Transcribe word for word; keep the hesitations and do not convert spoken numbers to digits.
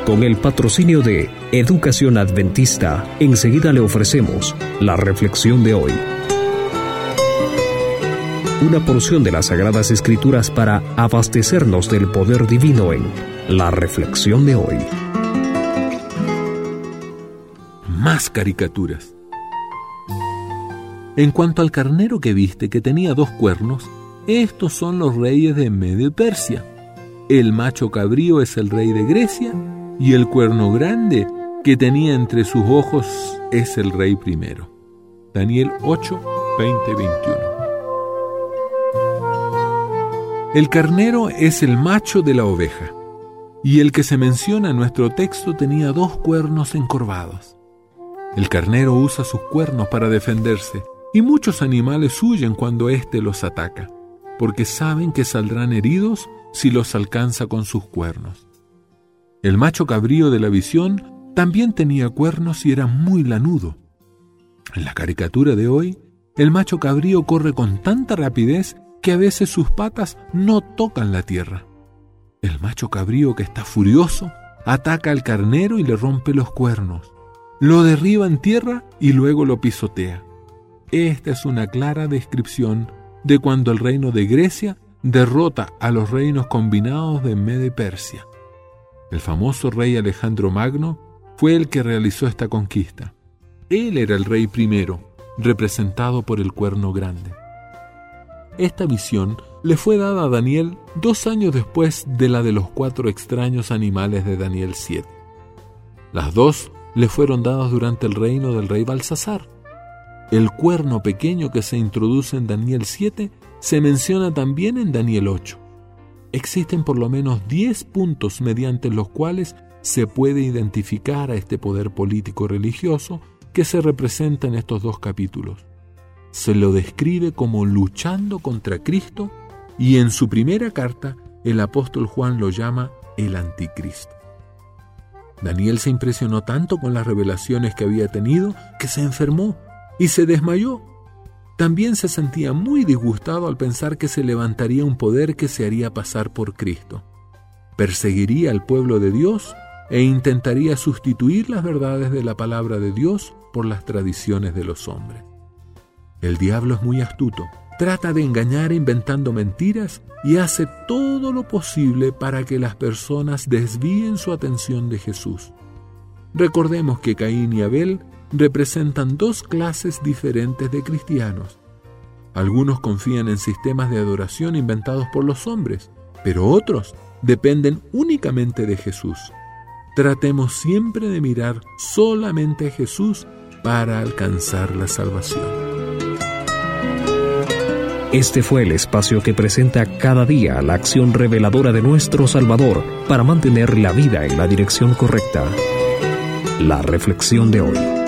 Con el patrocinio de Educación Adventista, enseguida le ofrecemos la reflexión de hoy. Una porción de las Sagradas Escrituras para abastecernos del poder divino en la reflexión de hoy. Más caricaturas. En cuanto al carnero que viste, que tenía dos cuernos, estos son los reyes de Medio y Persia. El macho cabrío es el rey de Grecia, y el cuerno grande que tenía entre sus ojos es el rey primero. Daniel ocho, veinte, veintiuno. El carnero es el macho de la oveja, y el que se menciona en nuestro texto tenía dos cuernos encorvados. El carnero usa sus cuernos para defenderse, y muchos animales huyen cuando éste los ataca, porque saben que saldrán heridos si los alcanza con sus cuernos. El macho cabrío de la visión también tenía cuernos y era muy lanudo. En la caricatura de hoy, el macho cabrío corre con tanta rapidez que a veces sus patas no tocan la tierra. El macho cabrío, que está furioso, ataca al carnero y le rompe los cuernos. Lo derriba en tierra y luego lo pisotea. Esta es una clara descripción de cuando el reino de Grecia derrota a los reinos combinados de Media y Persia. El famoso rey Alejandro Magno fue el que realizó esta conquista. Él era el rey primero, representado por el cuerno grande. Esta visión le fue dada a Daniel dos años después de la de los cuatro extraños animales de Daniel siete. Las dos le fueron dadas durante el reino del rey Balsasar. El cuerno pequeño que se introduce en Daniel siete se menciona también en Daniel ocho. Existen por lo menos diez puntos mediante los cuales se puede identificar a este poder político-religioso que se representa en estos dos capítulos. Se lo describe como luchando contra Cristo y en su primera carta el apóstol Juan lo llama el anticristo. Daniel se impresionó tanto con las revelaciones que había tenido que se enfermó y se desmayó. También se sentía muy disgustado al pensar que se levantaría un poder que se haría pasar por Cristo. Perseguiría al pueblo de Dios e intentaría sustituir las verdades de la palabra de Dios por las tradiciones de los hombres. El diablo es muy astuto, trata de engañar inventando mentiras y hace todo lo posible para que las personas desvíen su atención de Jesús. Recordemos que Caín y Abel representan dos clases diferentes de cristianos. Algunos confían en sistemas de adoración inventados por los hombres, pero otros dependen únicamente de Jesús. Tratemos siempre de mirar solamente a Jesús para alcanzar la salvación. Este fue el espacio que presenta cada día la acción reveladora de nuestro Salvador para mantener la vida en la dirección correcta. La reflexión de hoy.